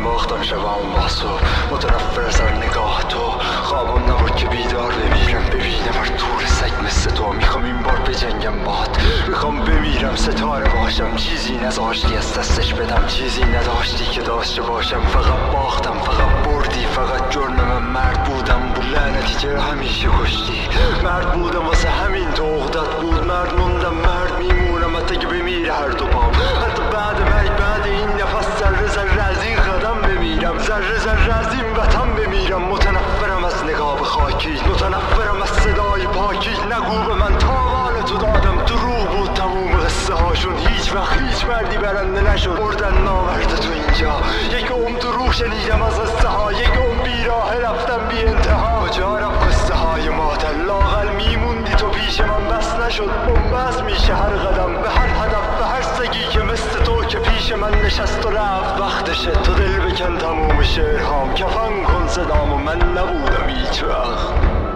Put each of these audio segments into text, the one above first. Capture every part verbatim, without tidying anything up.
باختم شب اون باسو، متنفر از هر نگاه تو. خوابم نبود که بیدار بمیرم، ببینم هر طور سگ مثل تو. میخوام این بار بجنگم باد، میخوام بمیرم ستاره باشم. چیزی نذاشتی از دستش بدم، چیزی نداشتی که داشته باشم. فقط باختم، فقط بردی، فقط جرم من مرد بودم. بود لعنتی چرا همیشه کشتی؟ مرد بودم واسه همین تو عقدت بود. مرد موندم، مرد میمونم حتی که بمیره هر دو پام. حتی بعد مرگ، بعد این نفس، ذره ذره از این قدم بمیرم، ذره ذره از این وطن بمیرم. متنفرم از نگاه به خاکی، متنفرم از صدای پاکی. نگو به من تاوان تو دادم، دروغ بود تموم قصه هاشون. هیچ وقت هیچ مردی برنده نشد، بردن ناورده تو اینجا. یک عمر دروغ شنیدم از قصه ها، یک عمر بیراه رفتم بی انتها. کجا رفت قصه های مادر؟ لااقل میموندی تو پیش من. بس نشد، بنبست میشه هر قدم، به هر هدف، به هر سگی که مثل تو که پیش من نشست و رفت. وقتشه تو دل بکن تموم شعرهام، کفن کن صدامو، من نبودم هیچ وقت.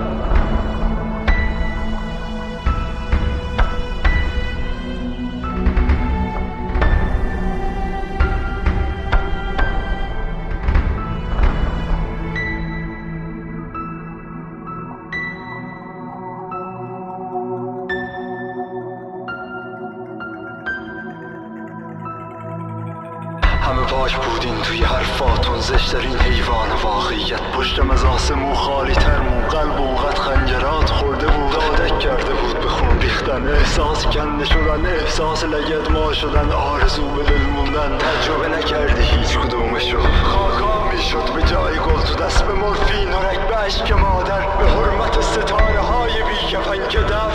همه پاک بودین توی حرفاتون، زشترین حیوان واقعیت. پشتم از آسمون خالی تر مون، قلب اوقات خنجرات خورده بود. دادک کرده بود به خون ریختن، احساس کنده شدن، احساس لگد ما شدن، آرزو به دل موندن. تجربه نکردی هیچ کدومشو، خاکا میشد به جای گل تو دست، به مورفین و رگ به عشق مادر، به حرمت ستاره های بی کفن که دفن